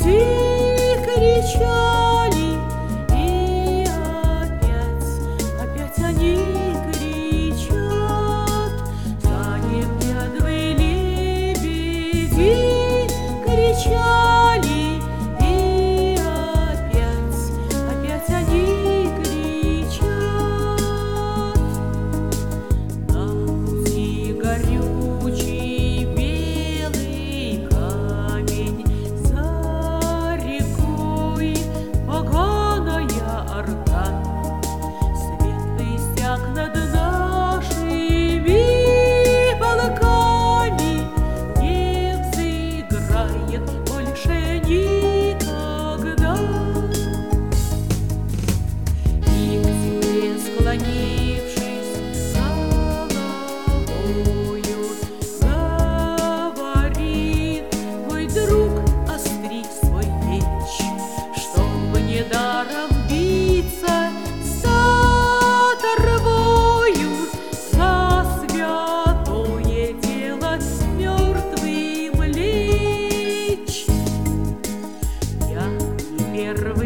кричали, и опять они кричат. За непрядвые лебеди кричали, и опять они кричат. На пути горючий белый камень, за рекой поганая орда. Светлый стяг над нашими полками не взыграет больше никогда. И к земле склонившись головою, говорит мой друг: остри свой меч, чтобы недаром биться за торбою, за святое дело мертвым лечь. Я не первый